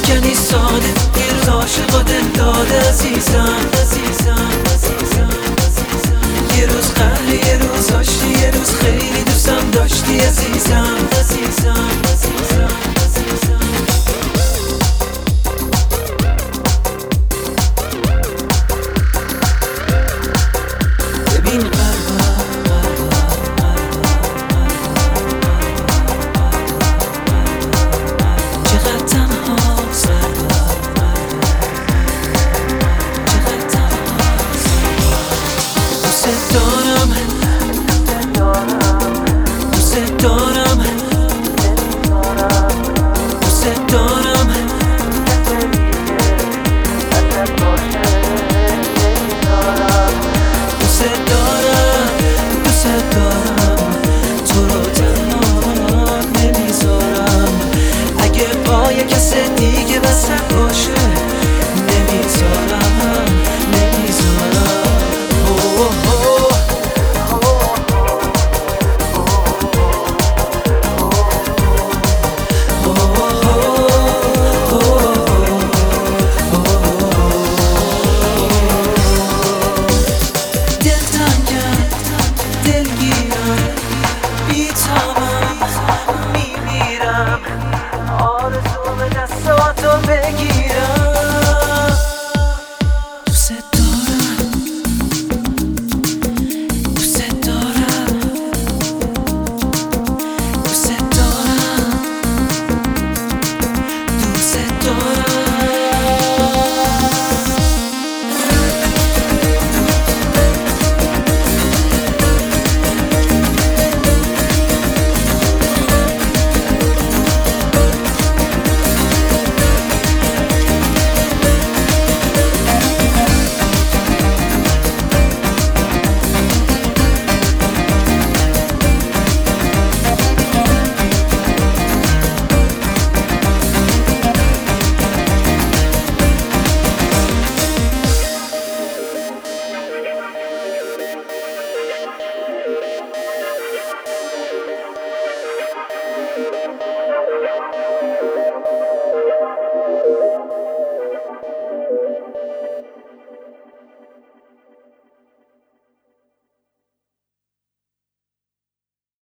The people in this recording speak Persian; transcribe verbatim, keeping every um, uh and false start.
شکنی ساده، یه روز عاشق و دل داده عزیزم عزیزم عزیزم عزیزم. یه روز قهری، یه روز آشتی، یه روز خیلی دوستم داشتی عزیزم عزیزم عزیزم عزیزم. ببین قلبم چقدر تنهاست، چقدر تنهاست. دوست دارم دوست دارم دوست دارم دوست دارم دوست دارم تو رو تنها نمیذارم. اگه پای کس دیگه وسط باشه نمیذارم نمیذارم. اوه اوه میمیرم آرزو به دستاتو بگیرم. دوست دارم دوست دارم دوست دارم دوست دارم.